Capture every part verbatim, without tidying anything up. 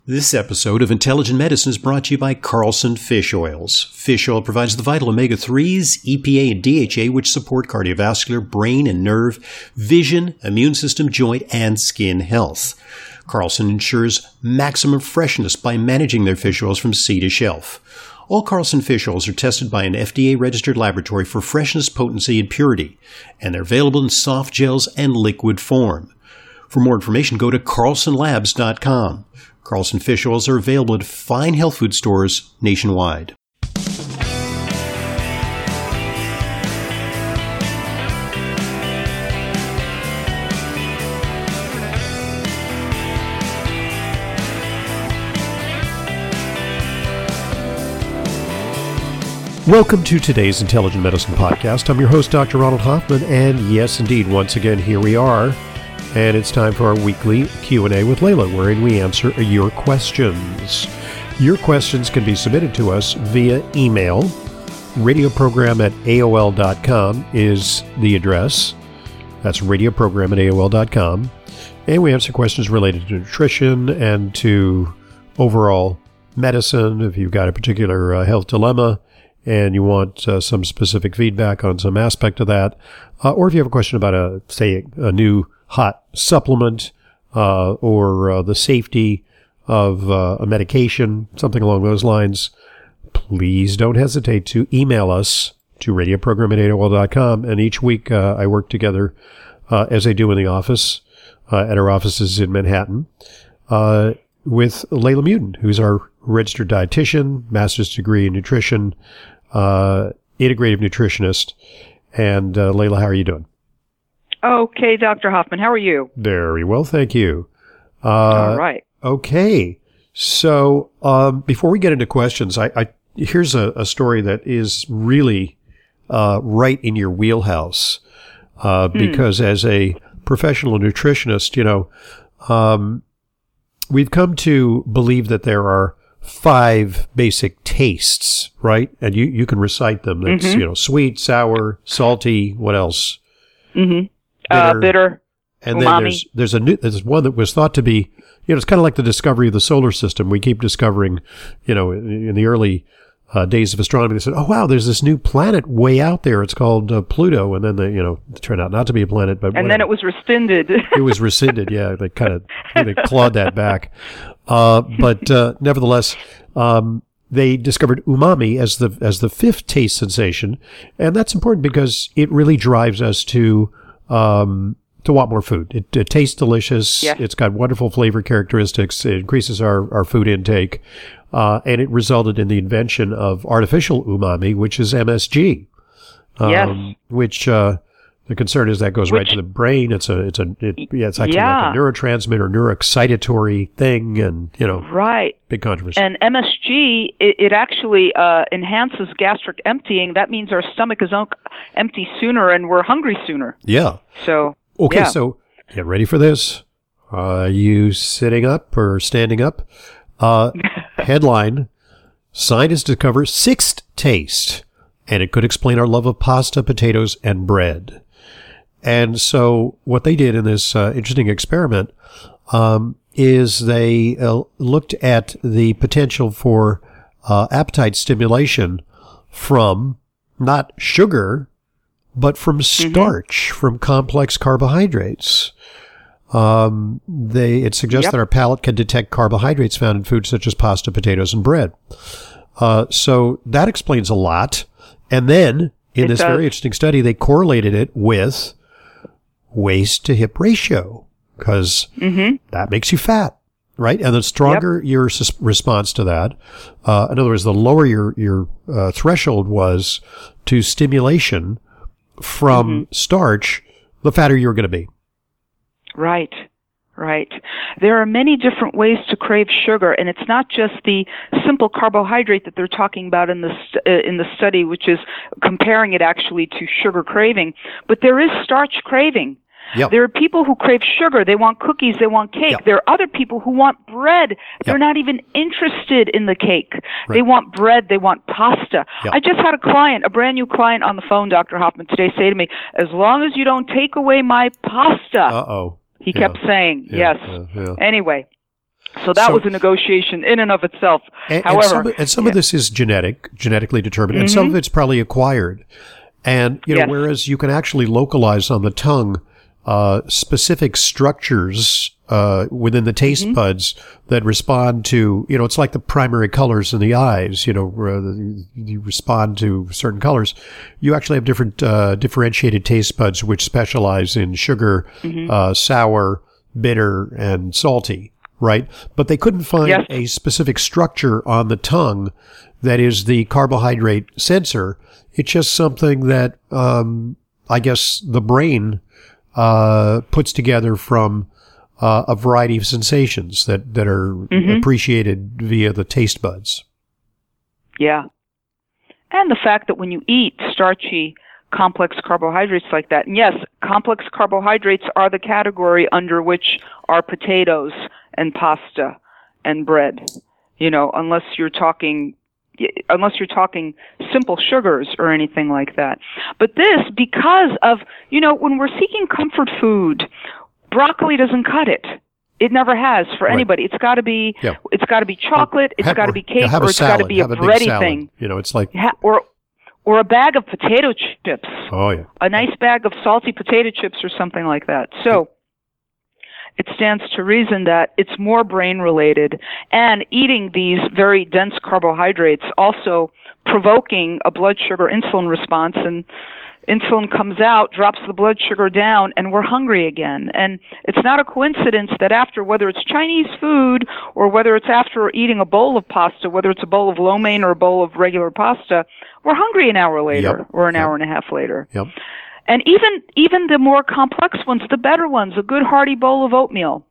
This episode of Intelligent Medicine is brought to you by Carlson Fish Oils. Fish oil provides the vital omega threes, E P A, and D H A, which support cardiovascular, brain and nerve, vision, immune system, joint, and skin health. Carlson ensures maximum freshness by managing their fish oils from sea to shelf. All Carlson fish oils are tested by an F D A-registered laboratory for freshness, potency, and purity, and they're available in soft gels and liquid form. For more information, go to carlson labs dot com. Carlson fish oils are available at fine health food stores nationwide. Welcome to today's Intelligent Medicine Podcast. I'm your host, Doctor Ronald Hoffman, and yes, indeed, once again, here we are. And it's time for our weekly Q and A with Layla, wherein we answer your questions. Your questions can be submitted to us via email. Radioprogram at A O L dot com is the address. That's radioprogram at A O L dot com. And we answer questions related to nutrition and to overall medicine. If you've got a particular uh, health dilemma and you want uh, some specific feedback on some aspect of that, uh, or if you have a question about, a say, a new hot supplement, uh, or uh, the safety of uh, a medication, something along those lines, please don't hesitate to email us to radioprogram at A O L dot com. And each week uh, I work together, uh, as I do in the office, uh, at our offices in Manhattan, uh, with Layla Mutin, who's our registered dietitian, master's degree in nutrition, uh, integrative nutritionist. And uh, Layla, how are you doing? Okay, Doctor Hoffman, how are you? Very well, thank you. Uh, All right. Okay, so um, before we get into questions, I, I here's a, a story that is really uh, right in your wheelhouse, uh, hmm. because as a professional nutritionist, you know, um, we've come to believe that there are five basic tastes, right? And you, you can recite them. That's, mm-hmm. you know, sweet, sour, salty, what else? Mm-hmm. Bitter, uh, bitter, and umami. then there's there's a new there's one that was thought to be, you know, it's kind of like the discovery of the solar system. We keep discovering, you know, in, in the early uh, days of astronomy, they said, oh wow, there's this new planet way out there. It's called uh, Pluto, and then they, you know, it turned out not to be a planet, but and whatever. Then it was rescinded. It was rescinded. Yeah, they kind of they clawed that back, uh, but uh, nevertheless. Um, They discovered umami as the as the fifth taste sensation, and that's important because it really drives us to um, to want more food. It, it tastes delicious. Yes. It's got wonderful flavor characteristics. It increases our, our food intake, uh, and it resulted in the invention of artificial umami, which is M S G. Um, yes. Which uh, the concern is that goes which, right to the brain. It's a it's a it, yeah. It's actually yeah. like a neurotransmitter, neuroexcitatory thing, and you know, right. Big controversy. And M S G, it, it actually uh, enhances gastric emptying. That means our stomach is un- empty sooner and we're hungry sooner. Yeah. So, okay, yeah. so get ready for this. Are you sitting up or standing up? Uh, headline, scientists discover sixth taste, and it could explain our love of pasta, potatoes, and bread. And so what they did in this uh, interesting experiment um, is they uh, looked at the potential for uh, appetite stimulation from not sugar, but from starch, mm-hmm. from complex carbohydrates. Um, they it suggests yep. that our palate can detect carbohydrates found in foods such as pasta, potatoes, and bread. Uh, so that explains a lot. And then in it this does. very interesting study, they correlated it with waist to hip ratio, because mm-hmm. that makes you fat, right? And the stronger yep. your sus- response to that, uh, in other words, the lower your your uh, threshold was to stimulation from mm-hmm. starch, the fatter you're going to be. Right, right. There are many different ways to crave sugar, and it's not just the simple carbohydrate that they're talking about in the st- uh, in the study, which is comparing it actually to sugar craving, but there is starch craving. Yep. There are people who crave sugar. They want cookies. They want cake. Yep. There are other people who want bread. They're Yep. not even interested in the cake. Right. They want bread. They want pasta. Yep. I just had a client, a brand new client on the phone, Doctor Hoffman, today say to me, as long as you don't take away my pasta. Uh-oh. He yeah. kept saying, yeah. yes. Yeah. Yeah. Anyway. So that so, was a negotiation in and of itself. And, However, and some, of, and some yeah. of this is genetic, genetically determined, Mm-hmm. and some of it's probably acquired. And, you know, Yes. whereas you can actually localize on the tongue uh, specific structures uh, within the taste Mm-hmm. buds that respond to, you know, it's like the primary colors in the eyes, you know, where the, you respond to certain colors. You actually have different uh, differentiated taste buds which specialize in sugar, Mm-hmm. uh, sour, bitter, and salty, right? But they couldn't find Yes. a specific structure on the tongue that is the carbohydrate sensor. It's just something that um, I guess the brain uh, puts together from uh, a variety of sensations that, that are Mm-hmm. appreciated via the taste buds. Yeah. And the fact that when you eat starchy, complex carbohydrates like that, and yes, complex carbohydrates are the category under which are potatoes and pasta and bread. You know, unless you're talking unless you're talking simple sugars or anything like that. But this, because of, you know, when we're seeking comfort food, broccoli doesn't cut it. It never has for Right. anybody. It's got to be, Yeah. it's got to be chocolate. It's Have- got to or- be cake, yeah, have or a it's got to salad, be a have a big bready salad. thing. You know, it's like, Ha- or, or a bag of potato chips. oh yeah, A nice bag of salty potato chips or something like that. So it stands to reason that it's more brain related, and eating these very dense carbohydrates also provoking a blood sugar insulin response, and insulin comes out, drops the blood sugar down, and we're hungry again. And it's not a coincidence that after, whether it's Chinese food or whether it's after eating a bowl of pasta, whether it's a bowl of lo mein or a bowl of regular pasta, we're hungry an hour later Yep. or an Yep. hour and a half later. yep, And even even the more complex ones, the better ones, a good hearty bowl of oatmeal.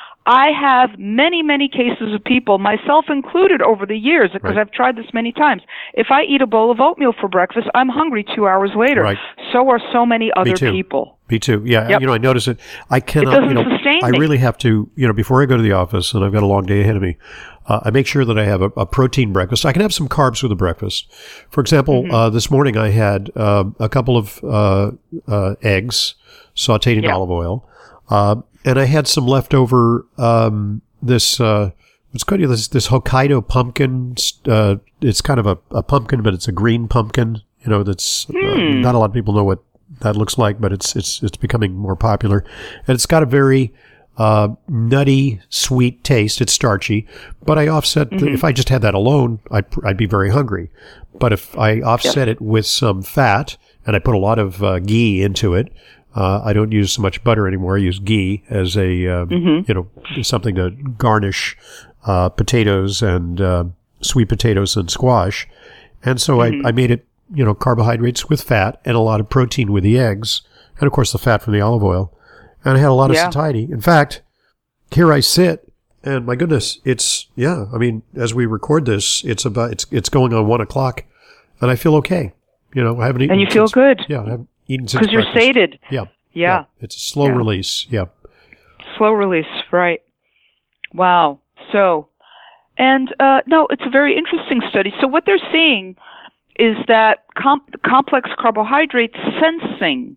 I have many, many cases of people, myself included over the years, because Right. I've tried this many times. If I eat a bowl of oatmeal for breakfast, I'm hungry two hours later. Right. So are so many other too. people. me too. Yeah, Yep. you know, I notice it. I cannot, doesn't you know, sustain I me. really have to, you know, before I go to the office, and I've got a long day ahead of me, uh, I make sure that I have a, a protein breakfast. I can have some carbs with the breakfast. For example, Mm-hmm. uh, this morning I had uh, a couple of uh, uh, eggs sauteed in Yeah. olive oil, uh, and I had some leftover. Um, this uh, what's called this this Hokkaido pumpkin. Uh, it's kind of a, a pumpkin, but it's a green pumpkin. You know, that's uh, Hmm. not a lot of people know what that looks like, but it's it's it's becoming more popular, and it's got a very uh, nutty, sweet taste. It's starchy, but I offset the, Mm-hmm. if I just had that alone, I'd I'd be very hungry. But if I offset it with some fat, and I put a lot of uh, ghee into it, uh, I don't use so much butter anymore. I use ghee as a um, Mm-hmm. you know something to garnish uh, potatoes and uh, sweet potatoes and squash, and so Mm-hmm. I I made it. You know, carbohydrates with fat and a lot of protein with the eggs, and of course the fat from the olive oil. And I had a lot of Yeah. satiety. In fact, here I sit, and my goodness, it's yeah. I mean, as we record this, it's about it's it's going on one o'clock, and I feel okay. You know, I haven't eaten. And you feel since- good. Yeah, I haven't eaten since Because you're breakfast. sated. Yeah, Yeah. It's a slow Yeah. release. Yeah, Slow release, right. Wow. So, and uh, no, it's a very interesting study. So what they're seeing is that com- complex carbohydrate sensing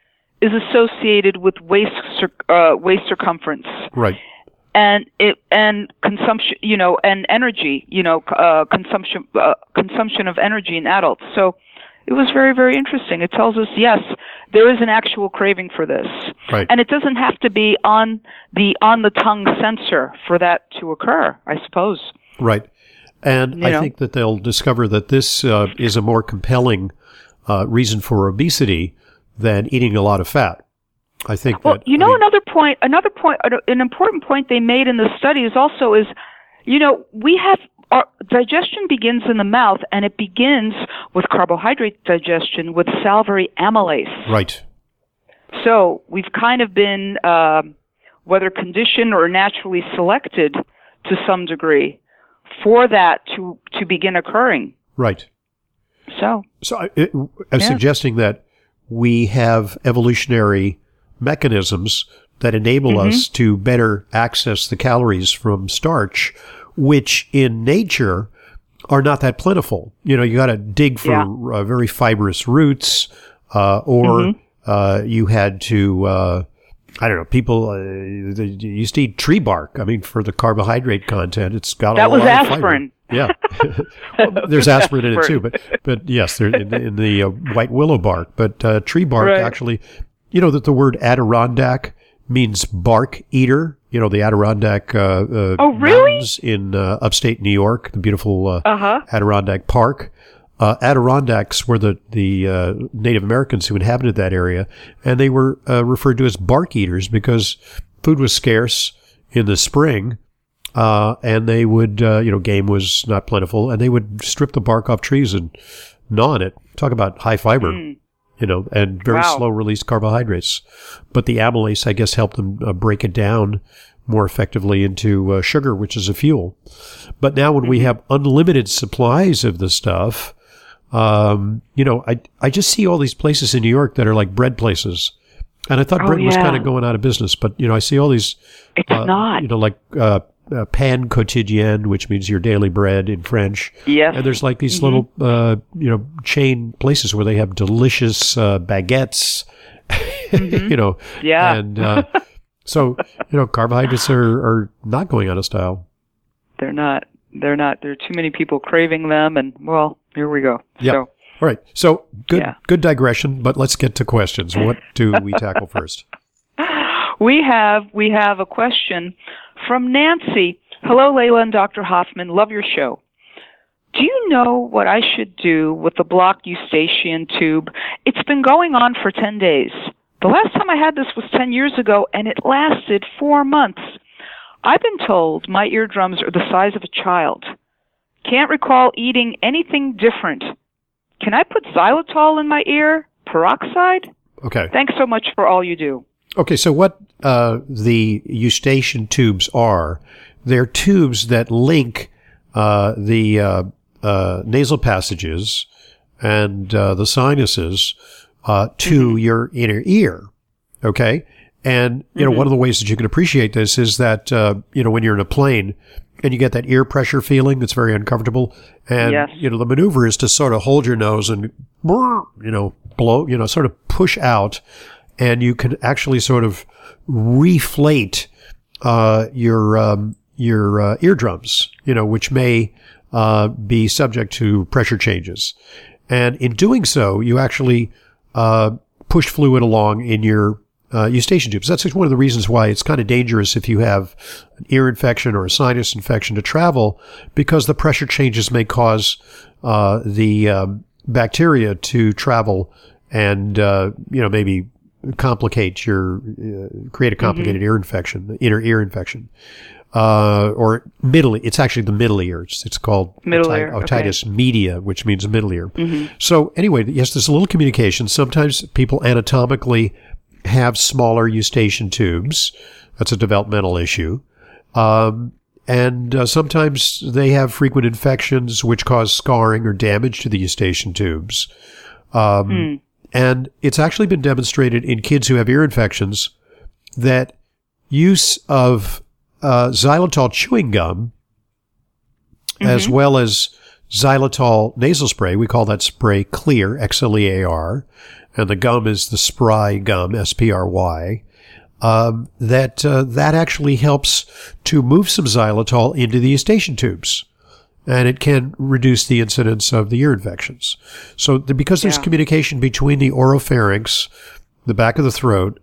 is associated with waist cir- uh, waist circumference right. and it and consumption, you know, and energy, you know, uh, consumption uh, consumption of energy in adults. So it was very, very interesting. It tells us, yes, there is an actual craving for this, Right. and it doesn't have to be on the on the tongue sensor for that to occur, I suppose. Right. And You I know? think that they'll discover that this uh, is a more compelling uh, reason for obesity than eating a lot of fat. I think Well, that. you I know, mean, another point, another point, an important point they made in the study is also is, you know, we have our digestion begins in the mouth, and it begins with carbohydrate digestion with salivary amylase. Right. So we've kind of been, uh, whether conditioned or naturally selected to some degree, for that to to begin occurring. Right. So So I, it, I'm Yeah. suggesting that we have evolutionary mechanisms that enable Mm-hmm. us to better access the calories from starch, which in nature are not that plentiful. You know, you got to dig for Yeah. uh, very fibrous roots, uh, or Mm-hmm. uh, you had to, uh, I don't know. People uh, they used to eat tree bark. I mean, for the carbohydrate content, it's got that a lot was of aspirin. Fiber. Yeah, well, there's aspirin in it too. But but yes, there in the, in the uh, white willow bark. But uh, tree bark right. actually, you know that the word Adirondack means bark eater. You know the Adirondack uh, uh, oh, really? mountains in uh, upstate New York, the beautiful uh, uh-huh. Adirondack Park. Uh, Adirondacks were the the uh, Native Americans who inhabited that area, and they were uh, referred to as bark eaters because food was scarce in the spring, uh, and they would, uh, you know, game was not plentiful, and they would strip the bark off trees and gnaw on it. Talk about high fiber, mm. you know, and very wow. slow release carbohydrates. But the amylase, I guess, helped them uh, break it down more effectively into uh, sugar, which is a fuel. But now when mm-hmm. we have unlimited supplies of the stuff, Um, you know, I I just see all these places in New York that are like bread places, and I thought oh, bread yeah. was kind of going out of business. But you know, I see all these. It's uh, not. You know, like uh, uh, pain quotidien, which means your daily bread in French. Yes. And there's like these mm-hmm. little, uh, you know, chain places where they have delicious uh, baguettes. Mm-hmm. you know. Yeah. And uh, so you know, carbohydrates are are not going out of style. They're not. They're not. There are too many people craving them, and well. Here we go. Yeah. So, all right. So good, yeah. good digression, but let's get to questions. What do we tackle first? We have we have a question from Nancy. Hello, Layla and Doctor Hoffman. Love your show. Do you know what I should do with the blocked eustachian tube? It's been going on for ten days. The last time I had this was ten years ago, and it lasted four months. I've been told my eardrums are the size of a child. Can't recall eating anything different. Can I put xylitol in my ear? Peroxide? Okay. Thanks so much for all you do. Okay, so what uh, the eustachian tubes are, they're tubes that link uh, the uh, uh, nasal passages and uh, the sinuses uh, to mm-hmm. your inner ear. Okay? And, you know, mm-hmm. one of the ways that you can appreciate this is that, uh, you know, when you're in a plane, and you get that ear pressure feeling that's very uncomfortable. And, yes. you know, the maneuver is to sort of hold your nose and, you know, blow, you know, sort of push out. And you can actually sort of reflate uh, your um, your uh, eardrums, you know, which may uh, be subject to pressure changes. And in doing so, you actually uh, push fluid along in your Uh, eustachian tubes. That's one of the reasons why it's kind of dangerous if you have an ear infection or a sinus infection to travel, because the pressure changes may cause uh, the um, bacteria to travel and uh, you know maybe complicate your uh, create a complicated mm-hmm. ear infection, inner ear infection, uh, or middle. It's actually the middle ear. It's, it's called middle oti- ear, otitis okay. media, which means middle ear. Mm-hmm. So anyway, yes, there's a little communication. Sometimes people anatomically have smaller eustachian tubes. That's a developmental issue. Um, and uh, sometimes they have frequent infections which cause scarring or damage to the eustachian tubes. Um, mm. And it's actually been demonstrated in kids who have ear infections that use of uh, xylitol chewing gum mm-hmm. as well as xylitol nasal spray, we call that spray Xlear, X L E A R, and the gum is the Spry gum, S P R Y, um, that uh, that actually helps to move some xylitol into the eustachian tubes, and it can reduce the incidence of the ear infections. So the, because there's yeah. communication between the oropharynx, the back of the throat,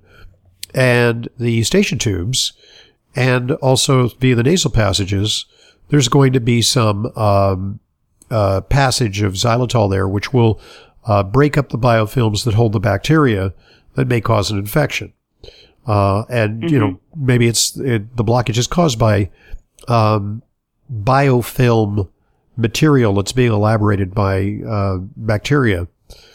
and the eustachian tubes, and also via the nasal passages, there's going to be some um, uh, passage of xylitol there, which will Uh, break up the biofilms that hold the bacteria that may cause an infection. Uh, and, mm-hmm. you know, maybe it's, it, the blockage is caused by, um, biofilm material that's being elaborated by, uh, bacteria.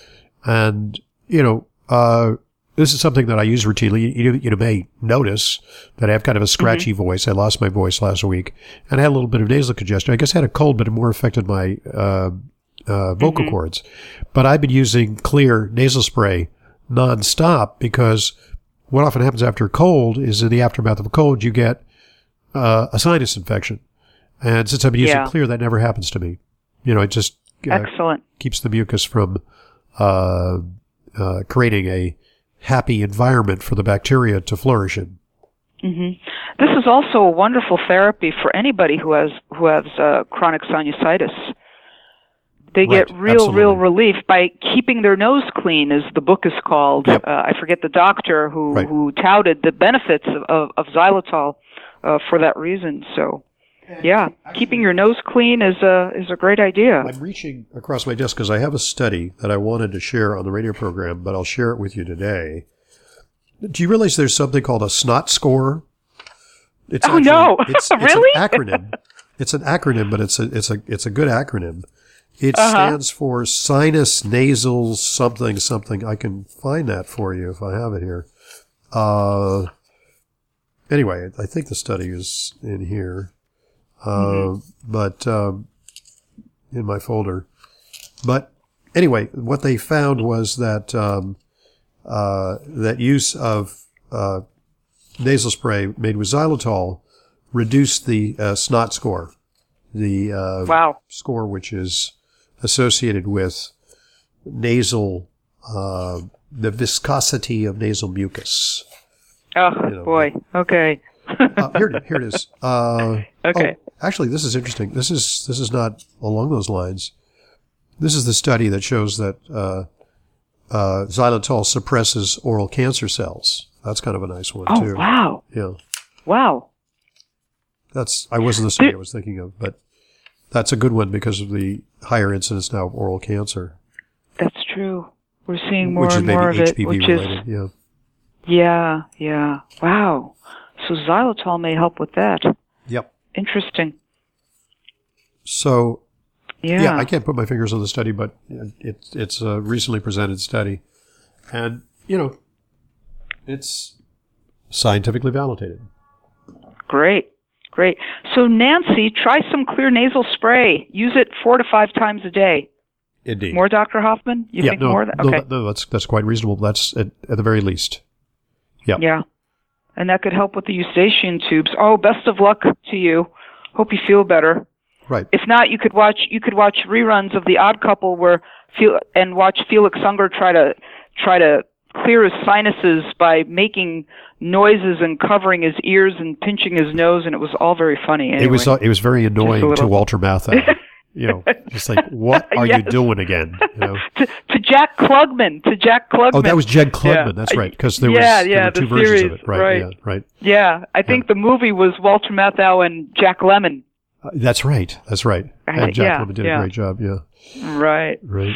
And, you know, uh, this is something that I use routinely. You, you may notice that I have kind of a scratchy mm-hmm. voice. I lost my voice last week and I had a little bit of nasal congestion. I guess I had a cold, but it more affected my, uh, Uh, vocal mm-hmm. cords. But I've been using Xlear nasal spray nonstop because what often happens after a cold is in the aftermath of a cold, you get uh, a sinus infection. And since I've been using yeah. Xlear, that never happens to me. You know, it just uh, Excellent. keeps the mucus from uh, uh, creating a happy environment for the bacteria to flourish in. Mm-hmm. This is also a wonderful therapy for anybody who has who has uh, chronic sinusitis. They Right, get real, absolutely. real relief by keeping their nose clean, as the book is called. Yep. Uh, I forget the doctor who, Right. who touted the benefits of, of, of xylitol uh, for that reason. So, yeah, keeping your nose clean is a is a great idea. I'm reaching across my desk because I have a study that I wanted to share on the radio program, but I'll share it with you today. Do you realize there's something called a SNOT score? It's Oh, no. It's, it's Really? an acronym. It's an acronym, but it's a it's a it's a good acronym. It Uh-huh. stands for sinus nasal something something. I can find that for you if I have it here. Uh, anyway, I think the study is in here, uh, Mm-hmm. but um, in my folder. But anyway, what they found was that um, uh, that use of uh, nasal spray made with xylitol reduced the uh, SNOT score, the uh, Wow. score which is associated with nasal, uh, the viscosity of nasal mucus. Oh, You know, boy. Okay. Uh, here, it- here it is. Uh, Okay. oh, actually, this is interesting. This is this is not along those lines. This is the study that shows that uh, uh, xylitol suppresses oral cancer cells. That's kind of a nice one Oh, too. wow. Yeah, Wow. that's I wasn't the study I was thinking of, but that's a good one because of the higher incidence now of oral cancer, That's true. We're seeing more which is and maybe more of H it, P V which related. is, Yeah. yeah, yeah. Wow. So xylitol may help with that. Yep. Interesting. So Yeah. yeah, I can't put my fingers on the study, but it's it's a recently presented study, and you know, it's scientifically validated. Great. Great. So Nancy, try some clear nasal spray. Use it four to five times a day. Indeed. More, Doctor Hoffman? You yeah, think no, more? Than, no, okay. that- no, that's that's quite reasonable. That's at, at the very least. Yeah. Yeah. And that could help with the eustachian tubes. Oh, best of luck to you. Hope you feel better. Right. If not, you could watch you could watch reruns of The Odd Couple where Fel- and watch Felix Unger try to try to clear his sinuses by making noises and covering his ears and pinching his nose, and it was all very funny. Anyway. It was uh, it was very annoying to little. Walter Matthau. You know, just like, what are you Yes. doing again? You know. to, to Jack Klugman, to Jack Klugman. Oh, that was Jed Klugman. Yeah. That's right. Because there Yeah, was there yeah, were two the versions series, of it. Right. right. Yeah. Right. Yeah, I think the movie was Walter Matthau and Jack Lemmon. Uh, that's right. That's right. Right, And Jack yeah, Lemmon did yeah. a great job. Yeah. Right. Right.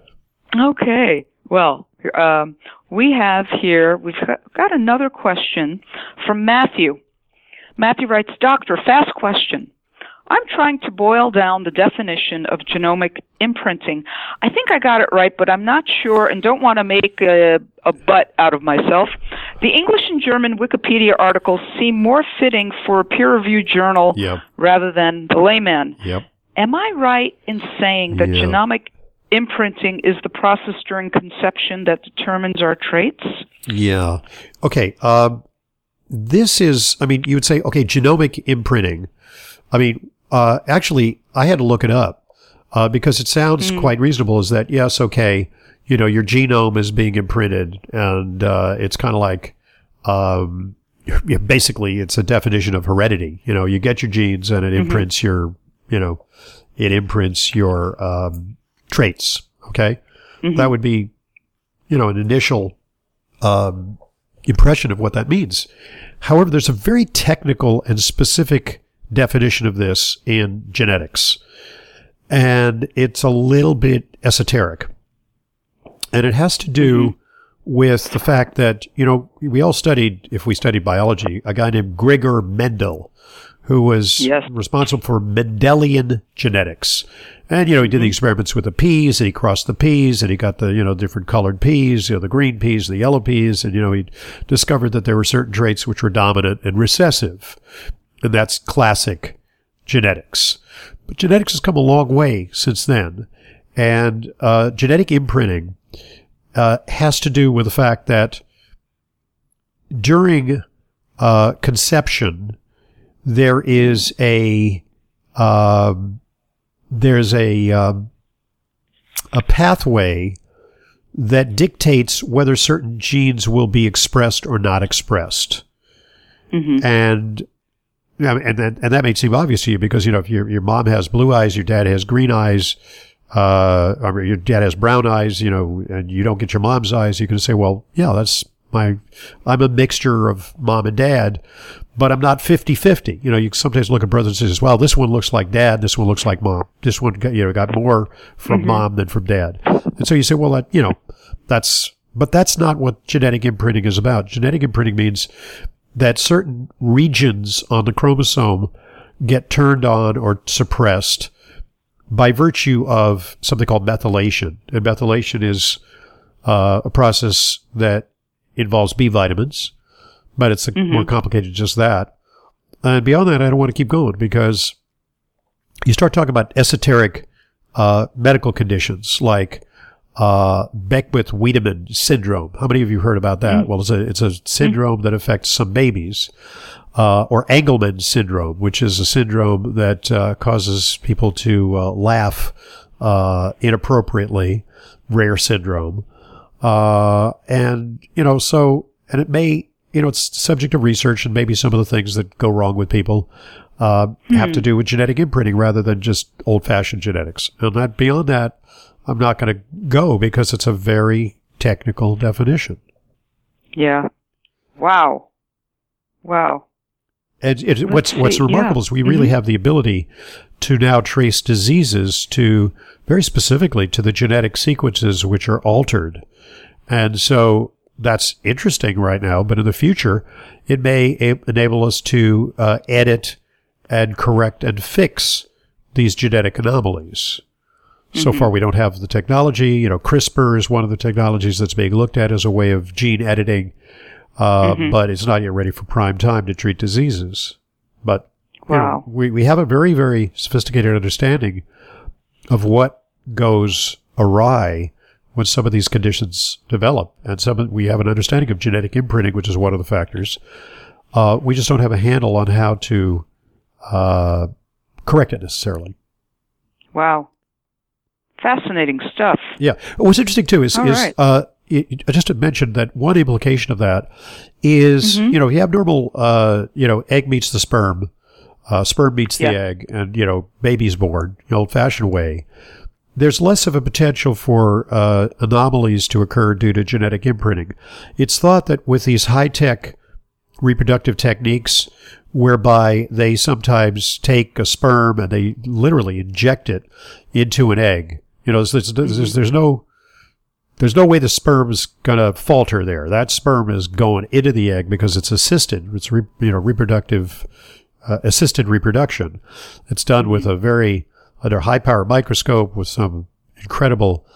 Okay. Well, um, we have here, we've got, got another question from Matthew. Matthew writes, Doctor, fast question. I'm trying to boil down the definition of genomic imprinting. I think I got it right, but I'm not sure and don't want to make a, a butt out of myself. The English and German Wikipedia articles seem more fitting for a peer-reviewed journal Yeah. rather than the layman. Yep. Am I right in saying that Yeah. genomic imprinting is the process during conception that determines our traits? Yeah. Okay. Um, this is, I mean, you would say, okay, genomic imprinting. I mean, uh, actually, I had to look it up uh, because it sounds Mm. quite reasonable. Is that, yes, okay, you know, your genome is being imprinted, and uh, it's kind of like, um, yeah, basically, it's a definition of heredity. You know, you get your genes, and it Mm-hmm. imprints your, you know, it imprints your um, traits. Okay, Mm-hmm. that would be, you know, an initial um, impression of what that means. However, there's a very technical and specific definition of this in genetics, and it's a little bit esoteric. And it has to do mm-hmm. with the fact that, you know, we all studied, if we studied biology, a guy named Gregor Mendel, who was yes. responsible for Mendelian genetics. And, you know, he did the experiments with the peas, and he crossed the peas, and he got the, you know, different colored peas, you know, the green peas, the yellow peas, and, you know, he discovered that there were certain traits which were dominant and recessive. And that's classic genetics. But genetics has come a long way since then. And uh, genetic imprinting uh, has to do with the fact that during uh, conception, there is a um, there's a um, a pathway that dictates whether certain genes will be expressed or not expressed. Mm-hmm. And and that, and that may seem obvious to you because, you know, if your your mom has blue eyes, your dad has green eyes, uh, or your dad has brown eyes, you know, and you don't get your mom's eyes, you can say, well, yeah, that's my, I'm a mixture of mom and dad, but I'm not fifty-fifty. You know, you sometimes look at brothers and sisters, well, this one looks like dad, this one looks like mom. This one got, you know, got more from mm-hmm. mom than from dad. And so you say, well, that, you know, that's, but that's not what genetic imprinting is about. Genetic imprinting means that certain regions on the chromosome get turned on or suppressed by virtue of something called methylation. And methylation is uh, a process that involves B vitamins, but it's mm-hmm. more complicated than just that. And beyond that, I don't want to keep going because you start talking about esoteric uh, medical conditions like uh, Beckwith-Wiedemann syndrome. How many of you heard about that? Mm-hmm. Well, it's a it's a syndrome mm-hmm. that affects some babies. Uh, or Engelmann syndrome, which is a syndrome that uh, causes people to uh, laugh uh, inappropriately, rare syndrome. Uh, and, you know, so, and it may, you know, it's subject to research and maybe some of the things that go wrong with people uh, hmm. have to do with genetic imprinting rather than just old-fashioned genetics. And that, beyond that, I'm not going to go because it's a very technical definition. Yeah. Wow. Wow. And it, what's see, what's remarkable yeah. is we really mm-hmm. have the ability to now trace diseases to, very specifically, to the genetic sequences which are altered. And so that's interesting right now, but in the future, it may a- enable us to uh, edit and correct and fix these genetic anomalies. Mm-hmm. So far, we don't have the technology. You know, CRISPR is one of the technologies that's being looked at as a way of gene editing. Uh, mm-hmm. But it's not yet ready for prime time to treat diseases. But you wow. know, we, we have a very, very sophisticated understanding of what goes awry when some of these conditions develop. And some we have an understanding of genetic imprinting, which is one of the factors. Uh, we just don't have a handle on how to uh, correct it necessarily. Wow. Fascinating stuff. Yeah. What's interesting, too, is, is right. uh, It, just to mention that one implication of that is, mm-hmm. you know, the abnormal, uh, you know, egg meets the sperm, uh, sperm meets the yeah. egg, and, you know, baby's born, the old-fashioned way. There's less of a potential for uh, anomalies to occur due to genetic imprinting. It's thought that with these high-tech reproductive techniques, whereby they sometimes take a sperm and they literally inject it into an egg, you know, there's, there's, there's, there's no... There's no way the sperm's going to falter there. That sperm is going into the egg because it's assisted. It's re, you know reproductive uh, assisted reproduction. It's done with a very under high power microscope with some incredible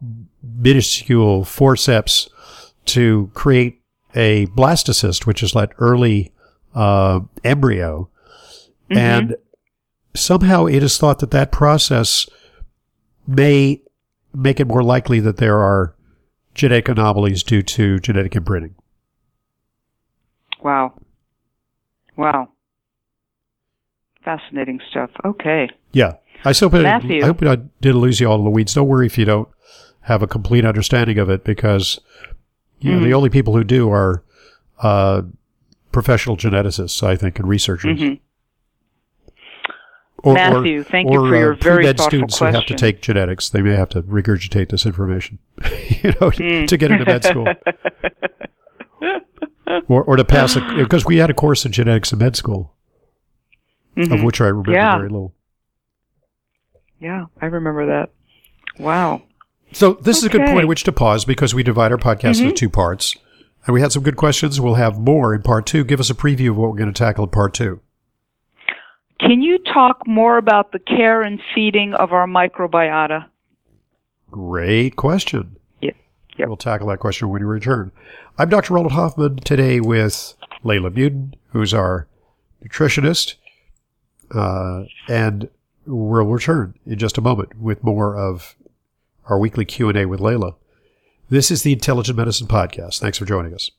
minuscule forceps to create a blastocyst, which is that early uh, embryo. Mm-hmm. And somehow it is thought that that process may make it more likely that there are genetic anomalies due to genetic imprinting. Wow. Wow. Fascinating stuff. Okay. Yeah. I hope, Matthew. I, I hope I didn't lose you all in the weeds. Don't worry if you don't have a complete understanding of it because you mm-hmm. know, the only people who do are uh, professional geneticists, I think, and researchers. Mm-hmm. Or, Matthew, or, thank or, you for your uh, very pre-med thoughtful students question. who have to take genetics, they may have to regurgitate this information, you know, mm. to get into med school, or or to pass it because we had a course in genetics in med school, mm-hmm. of which I remember yeah. very little. Yeah, I remember that. Wow. So this okay. is a good point at which to pause because we divide our podcast mm-hmm. into two parts, and we had some good questions. We'll have more in part two. Give us a preview of what we're going to tackle in part two. Can you talk more about the care and feeding of our microbiota? Great question. Yep. Yep. We'll tackle that question when we return. I'm Doctor Ronald Hoffman today with Layla Muden, who's our nutritionist, uh, and we'll return in just a moment with more of our weekly Q and A with Layla. This is the Intelligent Medicine Podcast. Thanks for joining us.